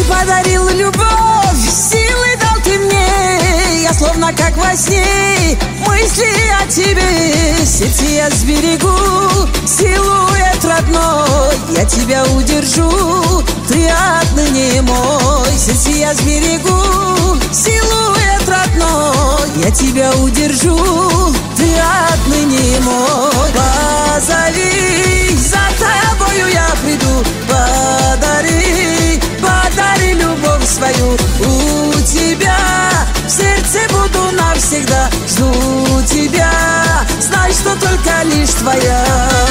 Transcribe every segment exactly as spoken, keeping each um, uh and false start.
подарил любовь, силы дал ты мне. Я словно как во сне, мысли о тебе. Сердце я сберегу, силуэт родной. Я тебя удержу, ты отныне мой. Сердце я сберегу, силуэт родной. Я тебя удержу, ты отныне мой. Позови, за тобою я приду. Подари, подари любовь свою. У тебя в сердце буду навсегда. Жду тебя, знай, что только лишь твоя.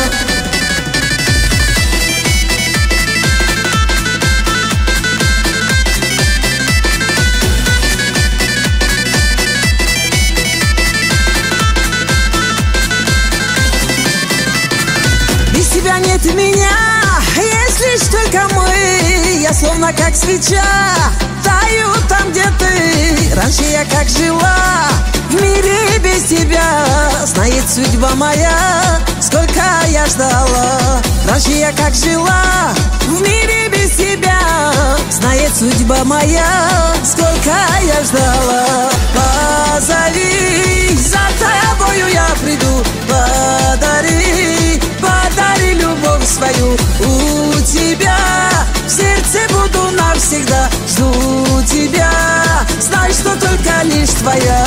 Без тебя нет меня, есть лишь только мы. Я словно как свеча, таю там, где ты. Раньше я как жила в мире без тебя. Знает судьба моя, сколько я ждала. Раньше я как жила в мире без тебя. Знает судьба моя, сколько я ждала. Позови, за тобою я приду. Подари, подари любовь свою. У тебя в сердце буду навсегда. Жду тебя, знай, что только лишь твоя.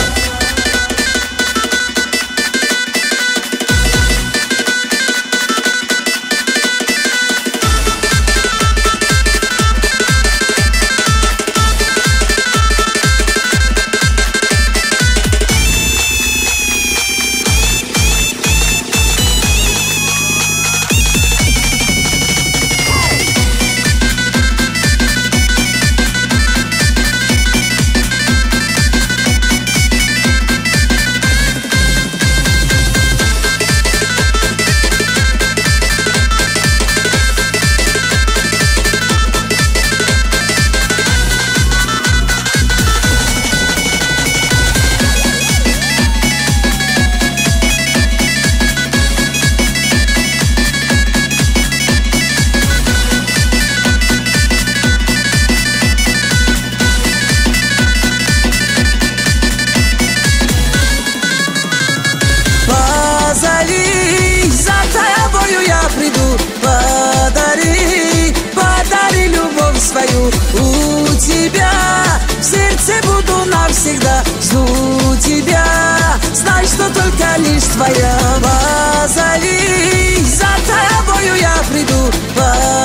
Позови, за тобою я приду. Подари, подари любовь свою. У тебя в сердце буду навсегда. Жду тебя, знай, что только лишь твоя. Позови, за тобою я приду.